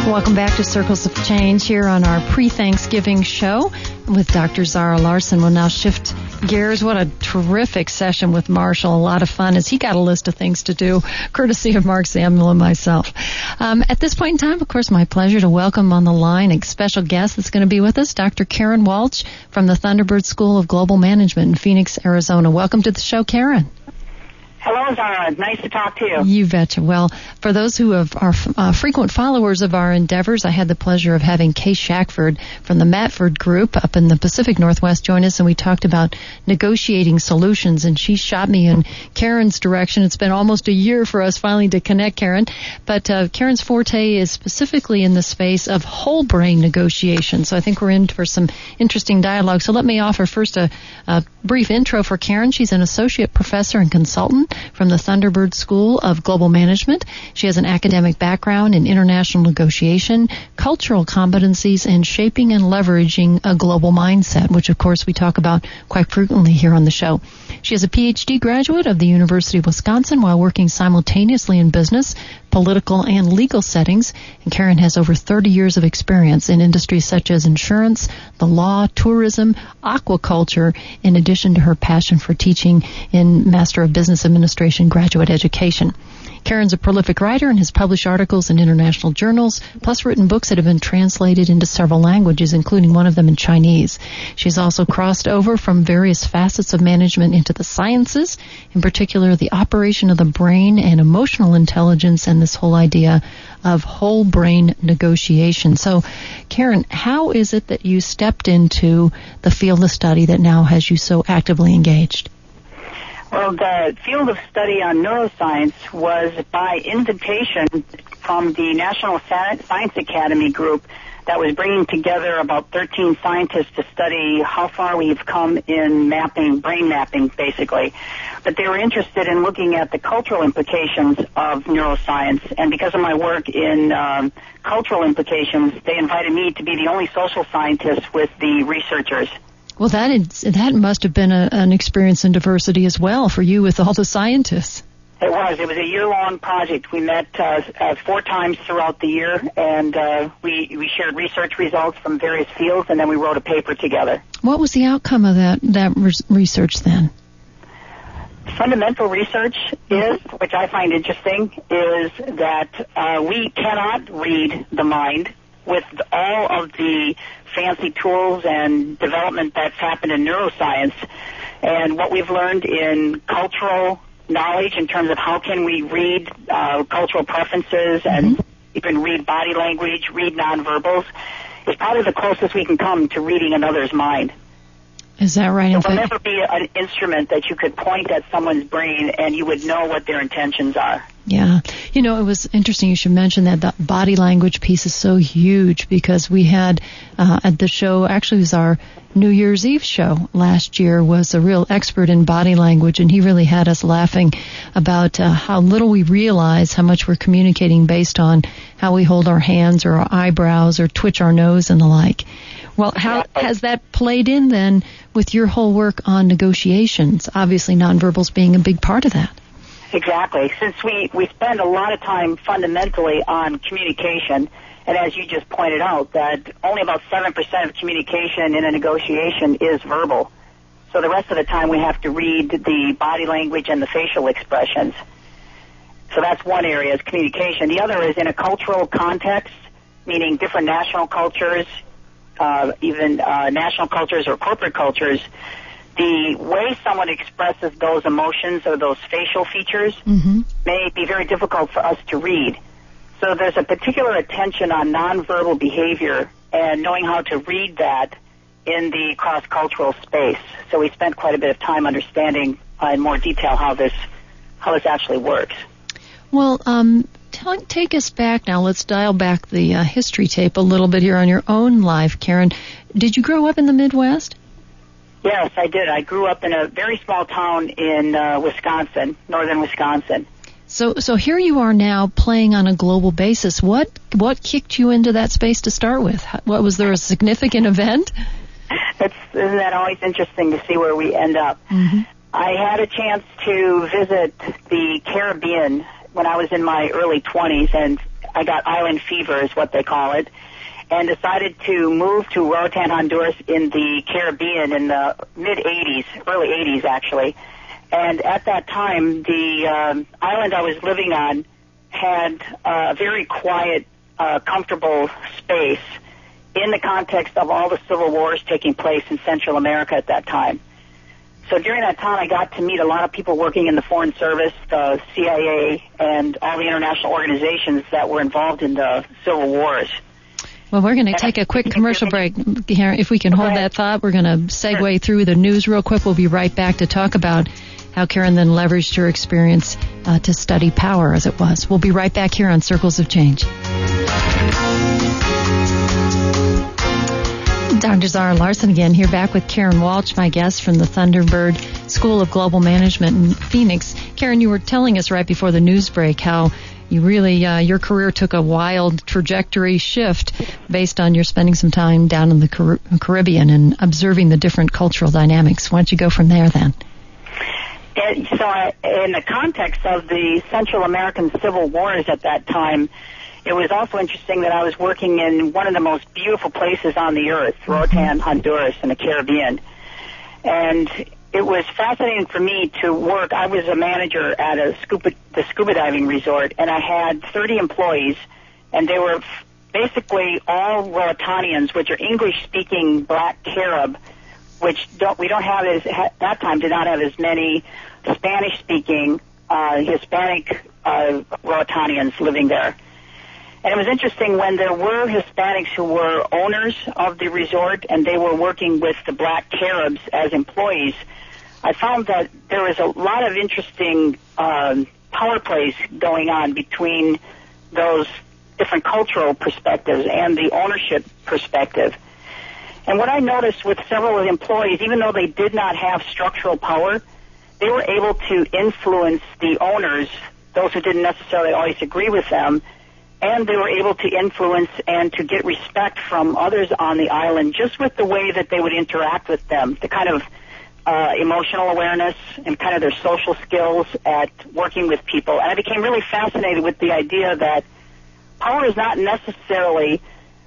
Welcome back to Circles of Change here on our pre-Thanksgiving show with Dr. Zara Larsson. We'll now shift gears. What a terrific session with Marshall. A lot of fun as he got a list of things to do, courtesy of Mark Samuel and myself. At this point in time, of course, my pleasure to welcome on the line a special guest that's going to be with us, Dr. Karen Walch from the Thunderbird School of Global Management in Phoenix, Arizona. Welcome to the show, Karen. Hello, Zara. Nice to talk to you. You betcha. Well, for those who are frequent followers of our endeavors, I had the pleasure of having Kay Shackford from the Matford Group up in the Pacific Northwest join us, and we talked about negotiating solutions, and she shot me in Karen's direction. It's been almost a year for us finally to connect, Karen, but Karen's forte is specifically in the space of whole brain negotiation, so I think we're in for some interesting dialogue. So let me offer first a brief intro for Karen. She's an associate professor and consultant from the Thunderbird School of Global Management. She has an academic background in international negotiation, cultural competencies, and shaping and leveraging a global mindset, which, of course, we talk about quite frequently here on the show. She is a PhD graduate of the University of Wisconsin while working simultaneously in business, political, and legal settings, and Karen has over 30 years of experience in industries such as insurance, the law, tourism, aquaculture, in addition to her passion for teaching in Master of Business Administration graduate education. Karen's a prolific writer and has published articles in international journals, plus written books that have been translated into several languages, including one of them in Chinese. She's also crossed over from various facets of management into the sciences, in particular the operation of the brain and emotional intelligence and this whole idea of whole brain negotiation. So, Karen, how is it that you stepped into the field of study that now has you so actively engaged? Well, the field of study on neuroscience was by invitation from the National Science Academy group that was bringing together about 13 scientists to study how far we've come in mapping, brain mapping, basically. But they were interested in looking at the cultural implications of neuroscience, and because of my work in cultural implications, they invited me to be the only social scientist with the researchers. Well, that must have been an experience in diversity as well for you with all the scientists. It was. It was a year-long project. We met 4 times throughout the year, and we shared research results from various fields, and then we wrote a paper together. What was the outcome of that research then? Fundamental research is, which I find interesting, is that we cannot read the mind with all of the fancy tools and development that's happened in neuroscience. And what we've learned in cultural knowledge in terms of how can we read cultural preferences and even read body language, read nonverbals, is probably the closest we can come to reading another's mind. Is that right? There will never be an instrument that you could point at someone's brain and you would know what their intentions are. Yeah. You know, it was interesting you should mention that the body language piece is so huge because we had at the show, actually it was our New Year's Eve show last year, was a real expert in body language, and he really had us laughing about how little we realize how much we're communicating based on how we hold our hands or our eyebrows or twitch our nose and the like. Well, how has that played in then with your whole work on negotiations? Obviously, nonverbals being a big part of that. Exactly. Since we spend a lot of time fundamentally on communication, and as you just pointed out, that only about 7% of communication in a negotiation is verbal. So the rest of the time we have to read the body language and the facial expressions. So that's one area, is communication. The other is in a cultural context, meaning different national cultures, even national cultures or corporate cultures. The way someone expresses those emotions or those facial features may be very difficult for us to read. So there's a particular attention on nonverbal behavior and knowing how to read that in the cross-cultural space. So we spent quite a bit of time understanding in more detail how this actually works. Well, take us back now. Let's dial back the history tape a little bit here on your own life, Karen. Did you grow up in the Midwest? Yes, I did. I grew up in a very small town in Wisconsin, northern Wisconsin. So here you are now playing on a global basis. What kicked you into that space to start with? What was there a significant event? Isn't that always interesting to see where we end up? I had a chance to visit the Caribbean when I was in my early 20s, and I got island fever, is what they call it, and decided to move to Roatan, Honduras in the Caribbean in the mid-'80s, early '80s actually. And at that time, the island I was living on had a very quiet, comfortable space in the context of all the civil wars taking place in Central America at that time. So during that time, I got to meet a lot of people working in the Foreign Service, the CIA, and all the international organizations that were involved in the civil wars. Well, we're going to take a quick commercial break. If we can hold that thought, we're going to segue through the news real quick. We'll be right back to talk about how Karen then leveraged her experience to study power as it was. We'll be right back here on Circles of Change. Dr. Zara Larsson again here, back with Karen Walsh, my guest from the Thunderbird School of Global Management in Phoenix. Karen, you were telling us right before the news break how you really, your career took a wild trajectory shift based on your spending some time down in the Caribbean and observing the different cultural dynamics. Why don't you go from there then? So in the context of the Central American civil wars at that time, it was also interesting that I was working in one of the most beautiful places on the earth, Roatan, Honduras, in the Caribbean. And it was fascinating for me to work. I was a manager at the scuba diving resort, and I had 30 employees, and they were basically all Roatanians, which are English-speaking Black Carib, which we don't have at that time did not have as many Spanish-speaking Hispanic Roatanians living there. And it was interesting when there were Hispanics who were owners of the resort and they were working with the Black Caribs as employees, I found that there was a lot of interesting power plays going on between those different cultural perspectives and the ownership perspective. And what I noticed with several of the employees, even though they did not have structural power, they were able to influence the owners, those who didn't necessarily always agree with them, and they were able to influence and to get respect from others on the island just with the way that they would interact with them, the kind of emotional awareness and kind of their social skills at working with people. And I became really fascinated with the idea that power is not necessarily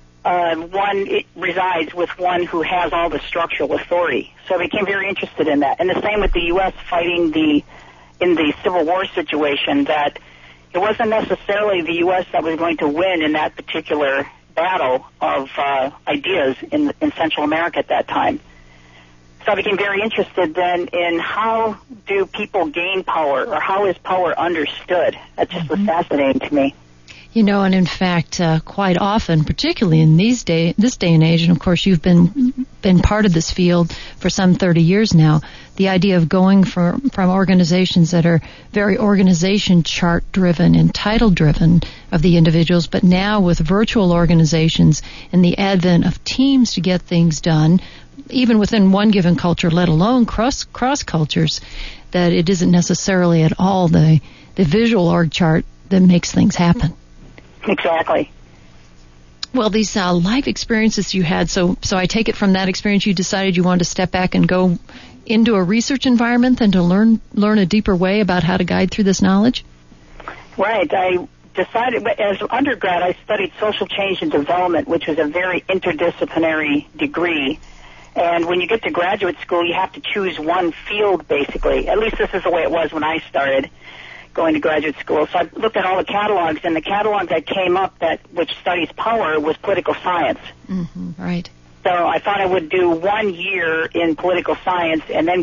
it resides with one who has all the structural authority. So I became very interested in that. And the same with the U.S. fighting in the Civil War situation, that it wasn't necessarily the U.S. that was going to win in that particular battle of ideas in Central America at that time. So I became very interested then in how do people gain power, or how is power understood. That just was fascinating to me. You know, and in fact, quite often, particularly in this day and age, and of course you've been part of this field for some 30 years now, the idea of going from organizations that are very organization chart driven and title driven of the individuals, but now with virtual organizations and the advent of teams to get things done, even within one given culture, let alone cross cultures, that it isn't necessarily at all the visual org chart that makes things happen. Exactly. Well, these life experiences you had, so I take it from that experience you decided you wanted to step back and go into a research environment and to learn a deeper way about how to guide through this knowledge? Right. I decided, as undergrad, I studied social change and development, which was a very interdisciplinary degree. And when you get to graduate school, you have to choose one field, basically. At least this is the way it was when I started going to graduate school. So I looked at all the catalogs, and the catalog that came up which studies power was political science. Mm-hmm, right. So I thought I would do 1 year in political science and then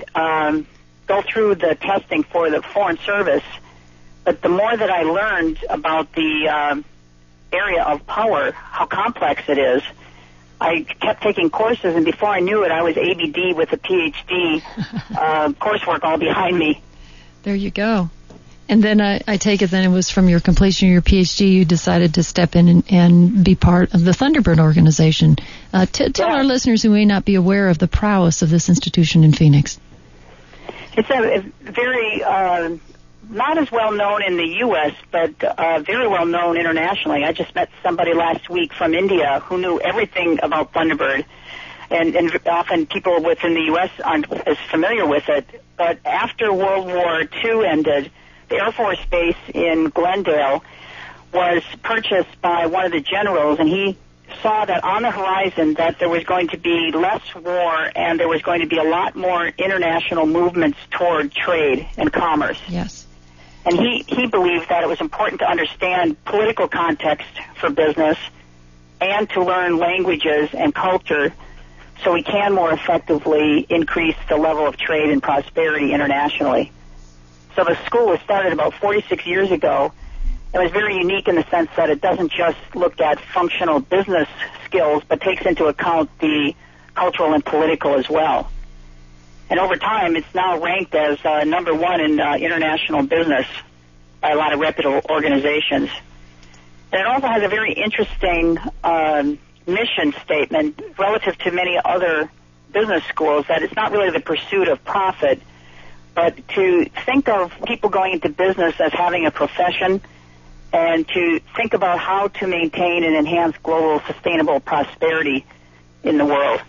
go through the testing for the Foreign Service. But the more that I learned about the area of power, how complex it is, I kept taking courses, and before I knew it, I was ABD with a PhD coursework all behind me. There you go. And then I take it then it was from your completion of your PhD you decided to step in and be part of the Thunderbird organization. Tell our listeners who may not be aware of the prowess of this institution in Phoenix. It's a very, not as well known in the U.S., but very well known internationally. I just met somebody last week from India who knew everything about Thunderbird. And often people within the U.S. aren't as familiar with it. But after World War II ended, the Air Force Base in Glendale was purchased by one of the generals, and he saw that on the horizon that there was going to be less war and there was going to be a lot more international movements toward trade and commerce. Yes. And he believed that it was important to understand political context for business and to learn languages and culture so we can more effectively increase the level of trade and prosperity internationally. So the school was started about 46 years ago. It was very unique in the sense that it doesn't just look at functional business skills, but takes into account the cultural and political as well. And over time, it's now ranked as number one in international business by a lot of reputable organizations. And it also has a very interesting mission statement relative to many other business schools, that it's not really the pursuit of profit, but to think of people going into business as having a profession and to think about how to maintain and enhance global sustainable prosperity in the world.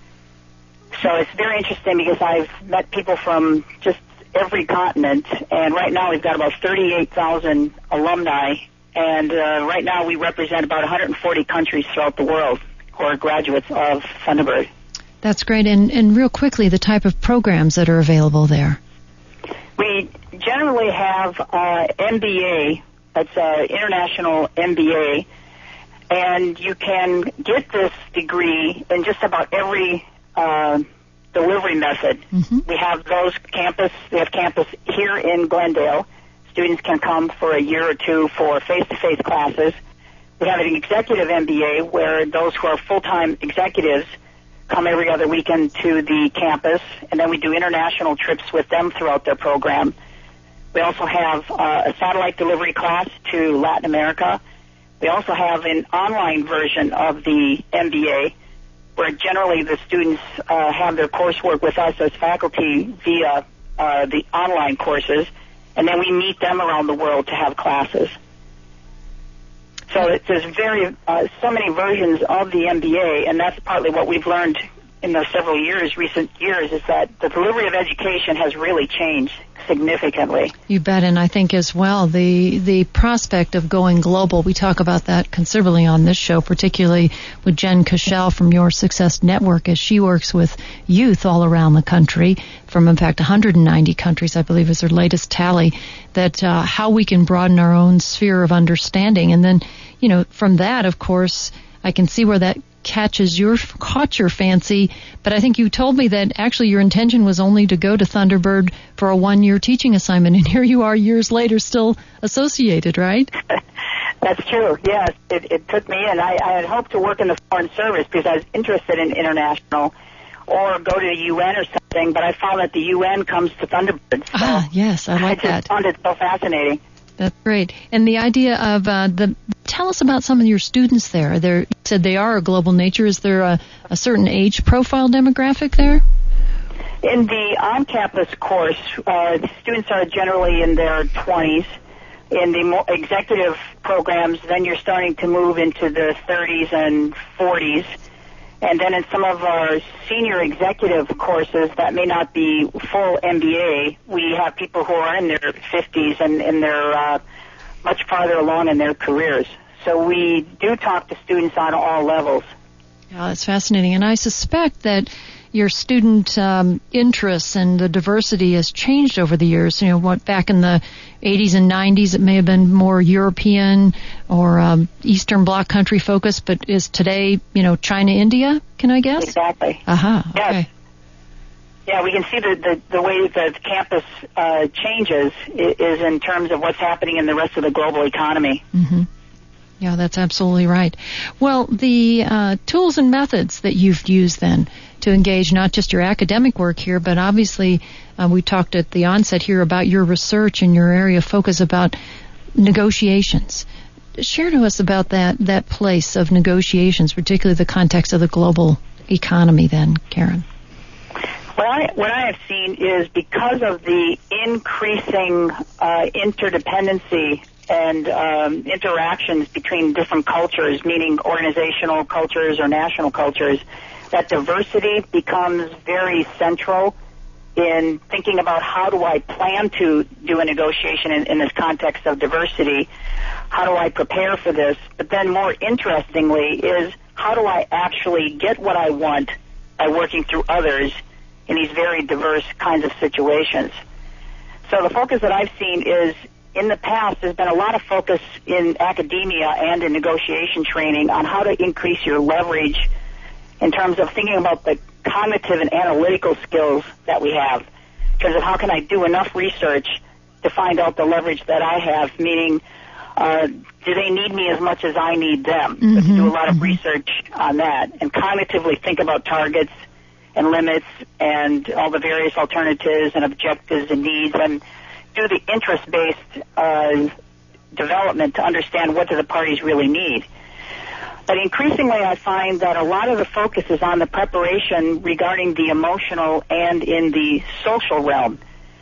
So it's very interesting because I've met people from just every continent, and right now we've got about 38,000 alumni, and right now we represent about 140 countries throughout the world who are graduates of Thunderbird. That's great. And real quickly, the type of programs that are available there. We generally have MBA, that's International MBA, and you can get this degree in just about every delivery method. Mm-hmm. We have campus here in Glendale. Students can come for a year or two for face-to-face classes. We have an executive MBA where those who are full-time executives come every other weekend to the campus, and then we do international trips with them throughout their program. We also have a satellite delivery class to Latin America. We also have an online version of the MBA where generally the students have their coursework with us as faculty via the online courses, and then we meet them around the world to have classes. So there's so many versions of the MBA, and that's partly what we've learned in the recent years, is that the delivery of education has really changed significantly. You bet, and I think as well the prospect of going global, we talk about that considerably on this show, particularly with Jen Cashel from Your Success Network, as she works with youth all around the country from, in fact, 190 countries, I believe is her latest tally, that how we can broaden our own sphere of understanding. And then, from that, of course, I can see where that caught your fancy, but I think you told me that actually your intention was only to go to Thunderbird for a 1-year teaching assignment, and here you are years later still associated, right? That's true, yes. It took me, and I had hoped to work in the Foreign Service because I was interested in international, or go to the UN or something, but I found that the UN comes to Thunderbird. So yes, I like that. I just found it so fascinating. That's great. And the idea of tell us about some of your students there. You said they are a global nature. Is there a certain age profile demographic there? In the on-campus course, students are generally in their 20s. In the more executive programs, then you're starting to move into the 30s and 40s. And then in some of our senior executive courses that may not be full MBA, we have people who are in their 50s and they're much farther along in their careers. So we do talk to students on all levels. Yeah, that's fascinating. And I suspect that your student interests and the diversity has changed over the years. Back in the 80s and 90s, it may have been more European or Eastern Bloc country focused, but is today, China, India, can I guess? Exactly. Aha, okay. Yes. Yeah, we can see the way that campus changes is in terms of what's happening in the rest of the global economy. Mm-hmm. Yeah, that's absolutely right. Well, the tools and methods that you've used then to engage not just your academic work here, but obviously we talked at the onset here about your research and your area of focus about negotiations. Share to us about that place of negotiations, particularly the context of the global economy then, Karen. What I have seen is because of the increasing interdependency and interactions between different cultures, meaning organizational cultures or national cultures, that diversity becomes very central in thinking about how do I plan to do a negotiation in this context of diversity. how do I prepare for this? But then more interestingly is how do I actually get what I want by working through others in these very diverse kinds of situations. So the focus that I've seen is, in the past, there's been a lot of focus in academia and in negotiation training on how to increase your leverage in terms of thinking about the cognitive and analytical skills that we have, in terms of how can I do enough research to find out the leverage that I have, meaning do they need me as much as I need them? So to do a lot of research on that and cognitively think about targets and limits and all the various alternatives and objectives and needs, and do the interest-based development to understand what do the parties really need. But increasingly I find that a lot of the focus is on the preparation regarding the emotional and in the social realm.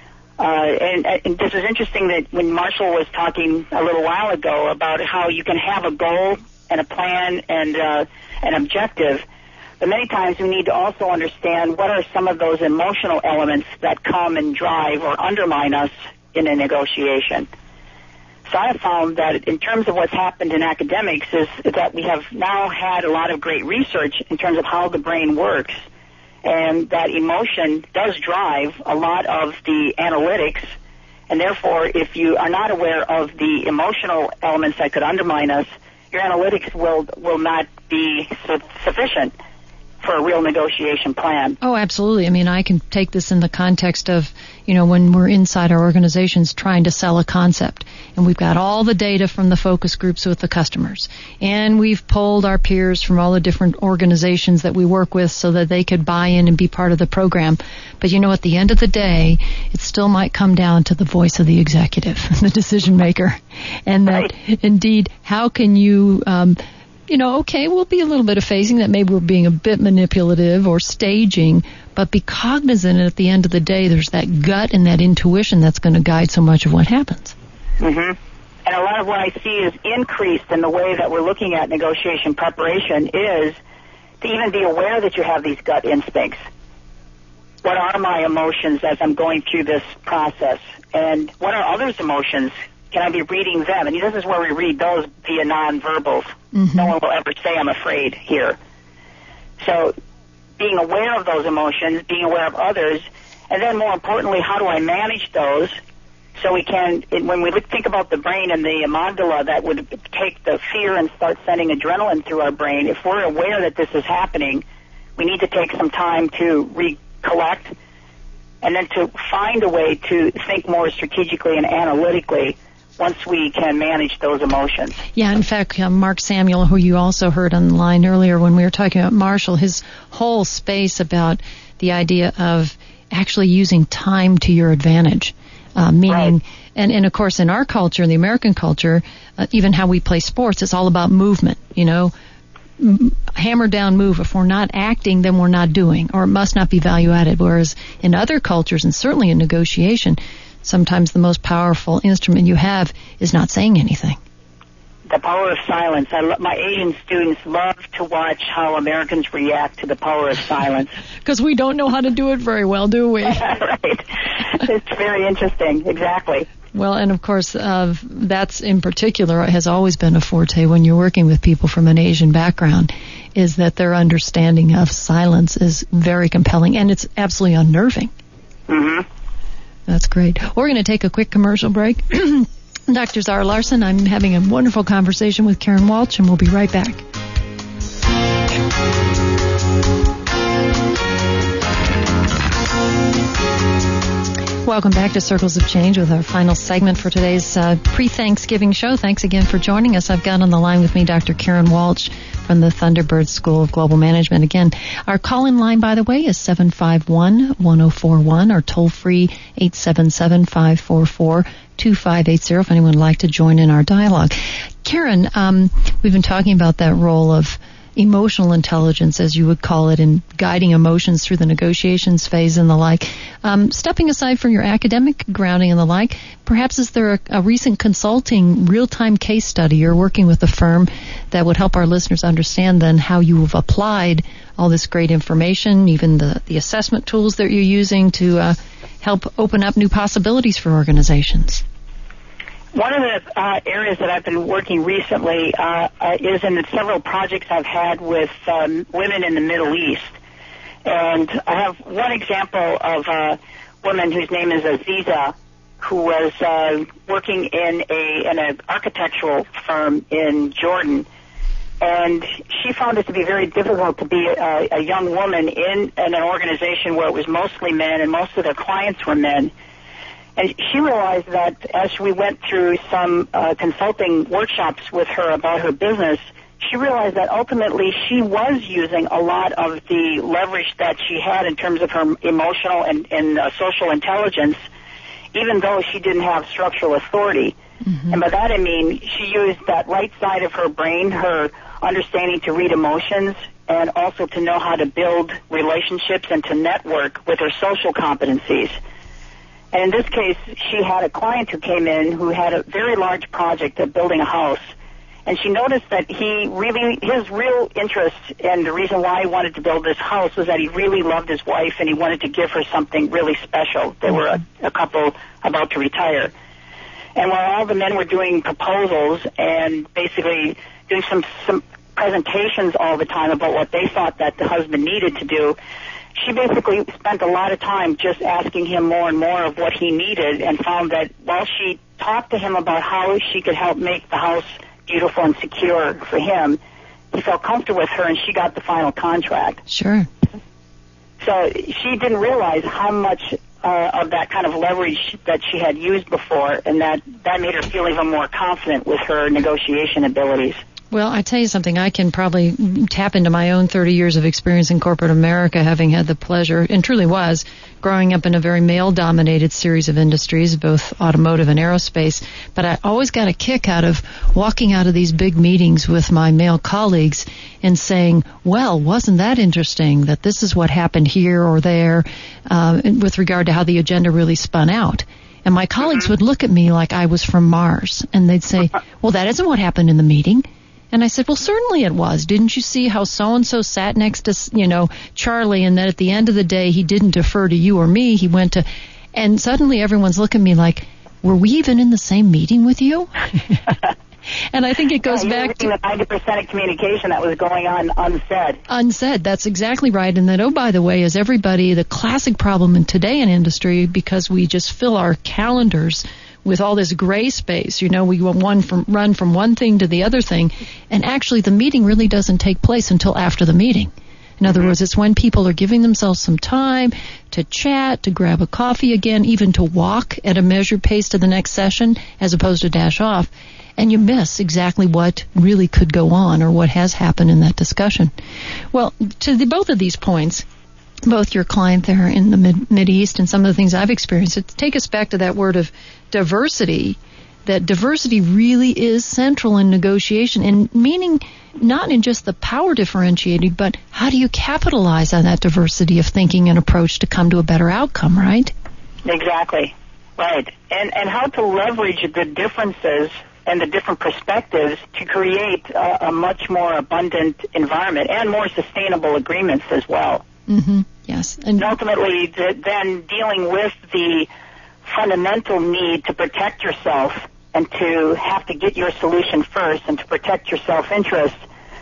And this is interesting that when Marshall was talking a little while ago about how you can have a goal and a plan and an objective, but many times we need to also understand what are some of those emotional elements that come and drive or undermine us in a negotiation. So I have found that in terms of what's happened in academics is that we have now had a lot of great research in terms of how the brain works, and that emotion does drive a lot of the analytics, and therefore if you are not aware of the emotional elements that could undermine us, your analytics will not be sufficient for a real negotiation plan. Oh, absolutely. I mean, I can take this in the context of, when we're inside our organizations trying to sell a concept, and we've got all the data from the focus groups with the customers, and we've polled our peers from all the different organizations that we work with so that they could buy in and be part of the program. But at the end of the day, it still might come down to the voice of the executive, the decision maker, and that indeed, how can you okay, we'll be a little bit of phasing that maybe we're being a bit manipulative or staging, but be cognizant at the end of the day there's that gut and that intuition that's going to guide so much of what happens. And a lot of what I see is increased in the way that we're looking at negotiation preparation is to even be aware that you have these gut instincts. What are my emotions as I'm going through this process? And what are others' emotions? Can I be reading them? And this is where we read those via nonverbals. No one will ever say, I'm afraid here. So being aware of those emotions, being aware of others, and then more importantly, how do I manage those so we can, when we think about the brain and the amygdala that would take the fear and start sending adrenaline through our brain, if we're aware that this is happening, we need to take some time to recollect and then to find a way to think more strategically and analytically once we can manage those emotions. Yeah, in fact, Mark Samuel, who you also heard on the line earlier when we were talking about Marshall, his whole space about the idea of actually using time to your advantage, meaning, and of course in our culture, in the American culture, even how we play sports, it's all about movement, hammer down move. If we're not acting, then we're not doing, or it must not be value added. Whereas in other cultures, and certainly in negotiation, sometimes the most powerful instrument you have is not saying anything. The power of silence. My Asian students love to watch how Americans react to the power of silence. Because we don't know how to do it very well, do we? Right. It's very interesting. Exactly. Well, and of course, that's in particular has always been a forte when you're working with people from an Asian background, is that their understanding of silence is very compelling, and it's absolutely unnerving. That's great. We're going to take a quick commercial break. Dr. Zara Larsson, I'm having a wonderful conversation with Karen Walsh, and we'll be right back. Welcome back to Circles of Change with our final segment for today's pre-Thanksgiving show. Thanks again for joining us. I've got on the line with me Dr. Karen Walsh from the Thunderbird School of Global Management. Again, our call-in line, by the way, is 751-1041 or toll-free 877-544-2580 if anyone would like to join in our dialogue. Karen, we've been talking about that role of emotional intelligence, as you would call it, in guiding emotions through the negotiations phase and the like. Stepping aside from your academic grounding and the like, perhaps is there a recent consulting real-time case study you're working with a firm that would help our listeners understand then how you have applied all this great information, even the assessment tools that you're using to help open up new possibilities for organizations? One of the areas that I've been working recently is in several projects I've had with women in the Middle East. And I have one example of a woman whose name is Aziza, who was working in an architectural firm in Jordan. And she found it to be very difficult to be a young woman in an organization where it was mostly men and most of their clients were men. And she realized that as we went through some consulting workshops with her about her business, she realized that ultimately she was using a lot of the leverage that she had in terms of her emotional and social intelligence, even though she didn't have structural authority. Mm-hmm. And by that I mean she used that right side of her brain, her understanding to read emotions, and also to know how to build relationships and to network with her social competencies. And in this case, she had a client who came in who had a very large project of building a house. And she noticed that his real interest and the reason why he wanted to build this house was that he really loved his wife and he wanted to give her something really special. They were a couple about to retire. And while all the men were doing proposals and basically doing some presentations all the time about what they thought that the husband needed to do, she basically spent a lot of time just asking him more and more of what he needed, and found that while she talked to him about how she could help make the house beautiful and secure for him, he felt comfortable with her and she got the final contract. Sure. So she didn't realize how much of that kind of leverage that she had used before, and that made her feel even more confident with her negotiation abilities. Well, I tell you something, I can probably tap into my own 30 years of experience in corporate America, having had the pleasure, and truly was, growing up in a very male-dominated series of industries, both automotive and aerospace. But I always got a kick out of walking out of these big meetings with my male colleagues and saying, well, wasn't that interesting that this is what happened here or there with regard to how the agenda really spun out. And my colleagues would look at me like I was from Mars, and they'd say, well, that isn't what happened in the meeting. And I said, well, certainly it was. Didn't you see how so-and-so sat next to, Charlie, and that at the end of the day he didn't defer to you or me, he went to... And suddenly everyone's looking at me like, were we even in the same meeting with you? And I think it goes back to... the 90% of communication that was going on unsaid. Unsaid, that's exactly right. And then, oh, by the way, is everybody, the classic problem in today in industry, because we just fill our calendars with all this gray space, we run from one thing to the other thing, and actually the meeting really doesn't take place until after the meeting. In other words, it's when people are giving themselves some time to chat, to grab a coffee again, even to walk at a measured pace to the next session, as opposed to dash off, and you miss exactly what really could go on or what has happened in that discussion. Well, to both of these points, both your client there in the Mideast and some of the things I've experienced, take us back to that word of diversity, that diversity really is central in negotiation, and meaning not in just the power differentiating, but how do you capitalize on that diversity of thinking and approach to come to a better outcome, right? Exactly. Right. And how to leverage the differences and the different perspectives to create a much more abundant environment and more sustainable agreements as well. Mm-hmm. Yes. And ultimately, then dealing with the fundamental need to protect yourself and to have to get your solution first and to protect your self-interest.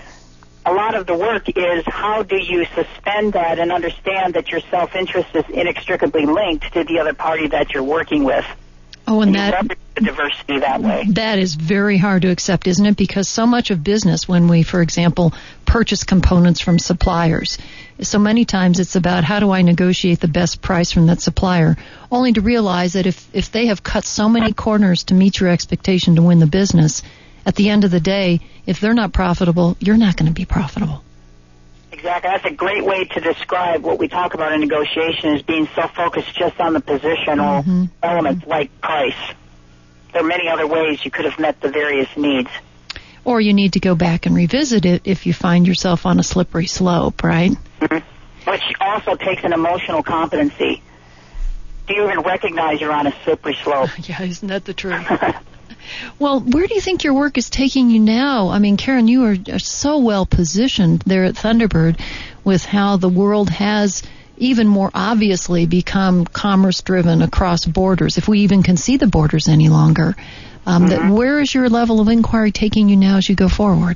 A lot of the work is how do you suspend that and understand that your self-interest is inextricably linked to the other party that you're working with. Oh, and that leverage the diversity that way. That is very hard to accept, isn't it? Because so much of business, when we, for example, purchase components from suppliers, so many times it's about how do I negotiate the best price from that supplier, only to realize that if they have cut so many corners to meet your expectation to win the business, at the end of the day, if they're not profitable, you're not going to be profitable. Exactly. That's a great way to describe what we talk about in negotiation as being so focused just on the positional elements like price. There are many other ways you could have met the various needs. Or you need to go back and revisit it if you find yourself on a slippery slope, right? Mm-hmm. Which also takes an emotional competency. Do you even recognize you're on a slippery slope? Yeah, isn't that the truth? Well, where do you think your work is taking you now? I mean, Karen, you are so well positioned there at Thunderbird with how the world has even more obviously become commerce-driven across borders, if we even can see the borders any longer. Where is your level of inquiry taking you now as you go forward?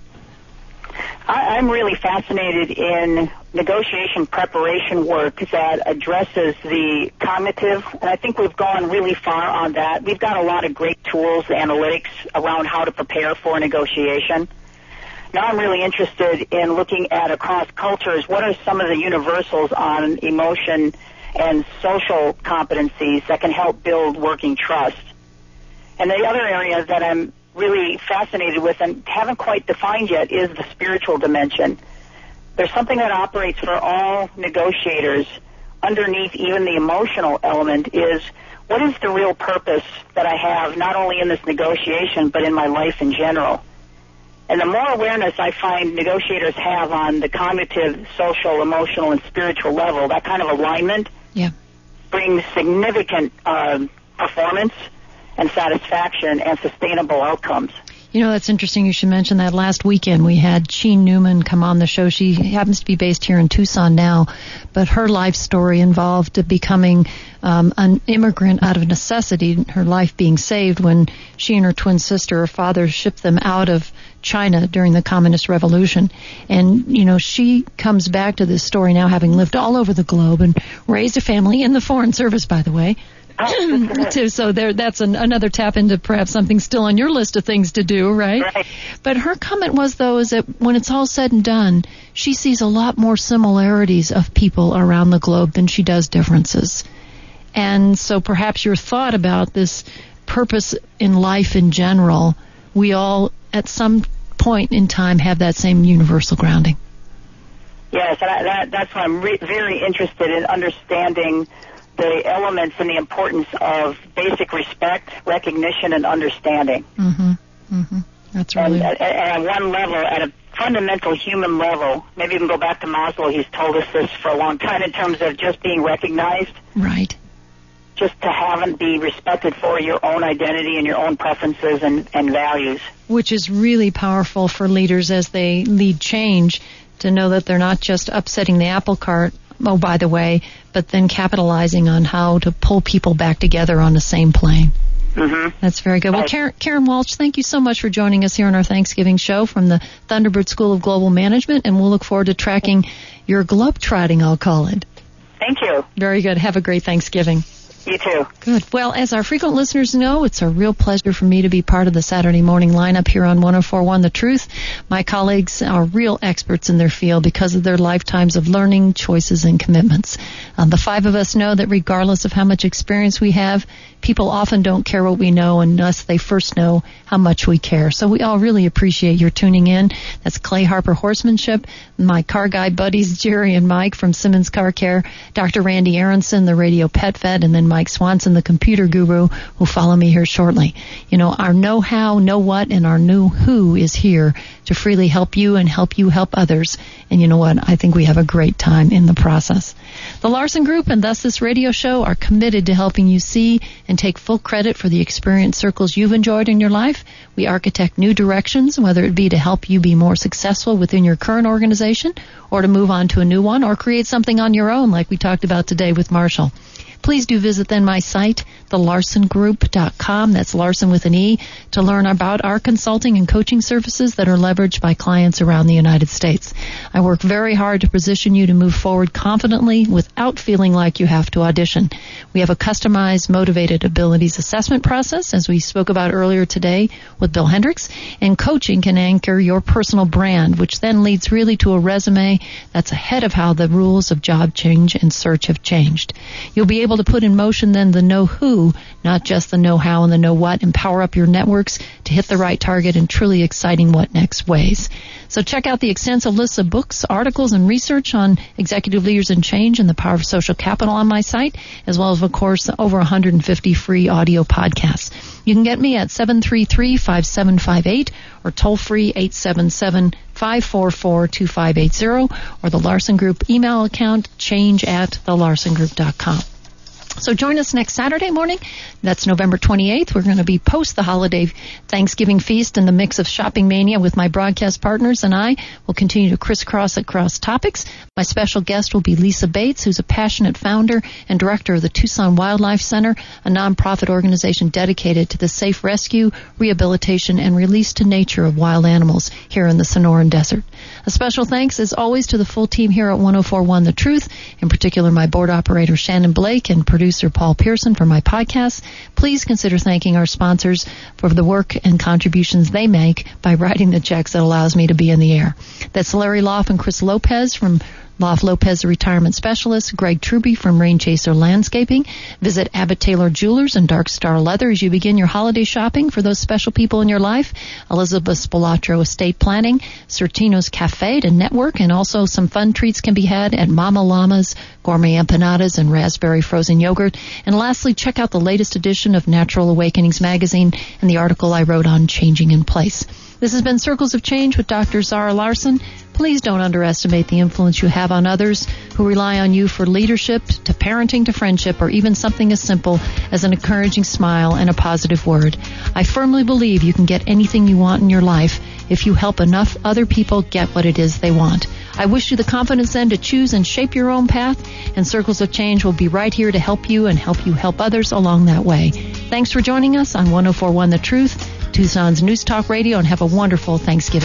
I'm really fascinated in negotiation preparation work that addresses the cognitive, and I think we've gone really far on that. We've got a lot of great tools, analytics around how to prepare for a negotiation. Now I'm really interested in looking at across cultures, what are some of the universals on emotion and social competencies that can help build working trust. And the other area that I'm really fascinated with and haven't quite defined yet is the spiritual dimension. There's something that operates for all negotiators underneath even the emotional element is what is the real purpose that I have not only in this negotiation but in my life in general. And the more awareness I find negotiators have on the cognitive, social, emotional, and spiritual level, that kind of alignment brings significant performance and satisfaction and sustainable outcomes. You know, that's interesting you should mention that. Last weekend we had Sheen Newman come on the show. She happens to be based here in Tucson now, but her life story involved becoming an immigrant out of necessity, her life being saved when she and her twin sister, her father, shipped them out of China during the Communist Revolution. And, you know, she comes back to this story now having lived all over the globe and raised a family in the Foreign Service, by the way. So that's another tap into perhaps something still on your list of things to do, right? But her comment was, though, is that when it's all said and done, she sees a lot more similarities of people around the globe than she does differences. And so perhaps your thought about this purpose in life in general, we all at some point in time have that same universal grounding. Yes, that's why I'm very interested in understanding the elements and the importance of basic respect, recognition, and understanding. That's really... And at one level, at a fundamental human level, maybe you can go back to Maslow, he's told us this for a long time in terms of just being recognized. Right. Just to have and be respected for your own identity and your own preferences and values. Which is really powerful for leaders as they lead change, to know that they're not just upsetting the apple cart, oh, by the way, but then capitalizing on how to pull people back together on the same plane. That's very good. Well, Karen Walsh, thank you so much for joining us here on our Thanksgiving show from the Thunderbird School of Global Management, and we'll look forward to tracking your globetrotting, I'll call it. Thank you. Very good. Have a great Thanksgiving. You too. Good. Well, as our frequent listeners know, it's a real pleasure for me to be part of the Saturday morning lineup here on 104.1 The Truth. My colleagues are real experts in their field because of their lifetimes of learning, choices, and commitments. The five of us know that regardless of how much experience we have, people often don't care what we know unless they first know how much we care. So we all really appreciate your tuning in. That's Clay Harper Horsemanship, my car guy buddies Jerry and Mike from Simmons Car Care, Dr. Randy Aronson, the radio pet vet, and then Mike Swanson, the computer guru, who follow me here shortly. You know, our know-how, know-what, and our new who is here to freely help you and help you help others. And you know what? I think we have a great time in the process. The Larson Group and thus this radio show are committed to helping you see and take full credit for the experience circles you've enjoyed in your life. We architect new directions, whether it be to help you be more successful within your current organization or to move on to a new one or create something on your own like we talked about today with Marshall. Please do visit then my site, thelarsongroup.com, that's Larson with an E, to learn about our consulting and coaching services that are leveraged by clients around the United States. I work very hard to position you to move forward confidently without feeling like you have to audition. We have a customized motivated abilities assessment process, as we spoke about earlier today with Bill Hendricks, and coaching can anchor your personal brand, which then leads really to a resume that's ahead of how the rules of job change and search have changed. You'll be able to put in motion then the know-who, not just the know-how and the know-what, and power up your networks to hit the right target in truly exciting what-next ways. So check out the extensive list of books, articles, and research on executive leaders and change and the power of social capital on my site, as well as, of course, over 150 free audio podcasts. You can get me at 733-5758 or toll-free 877-544-2580 or the Larson Group email account, change@thelarsongroup.com. So join us next Saturday morning. That's November 28th. We're going to be post the holiday Thanksgiving feast in the mix of shopping mania with my broadcast partners, and I will continue to crisscross across topics. My special guest will be Lisa Bates, who's a passionate founder and director of the Tucson Wildlife Center, a nonprofit organization dedicated to the safe rescue, rehabilitation, and release to nature of wild animals here in the Sonoran Desert. A special thanks, as always, to the full team here at 104.1 The Truth, in particular my board operator Shannon Blake and producer Paul Pearson for my podcast. Please consider thanking our sponsors for the work and contributions they make by writing the checks that allows me to be in the air. That's Larry Loff and Chris Lopez from Loff Lopez Retirement Specialist, Greg Truby from Rain Chaser Landscaping. Visit Abbott Taylor Jewelers and Dark Star Leather as you begin your holiday shopping for those special people in your life. Elizabeth Spolatro Estate Planning, Certino's Cafe to network, and also some fun treats can be had at Mama Llama's Gourmet Empanadas and Raspberry Frozen Yogurt. And lastly, check out the latest edition of Natural Awakenings magazine and the article I wrote on Changing in Place. This has been Circles of Change with Dr. Zara Larson. Please don't underestimate the influence you have on others who rely on you for leadership, to parenting, to friendship, or even something as simple as an encouraging smile and a positive word. I firmly believe you can get anything you want in your life if you help enough other people get what it is they want. I wish you the confidence then to choose and shape your own path, and Circles of Change will be right here to help you and help you help others along that way. Thanks for joining us on 104.1 The Truth, Tucson's News Talk Radio, and have a wonderful Thanksgiving.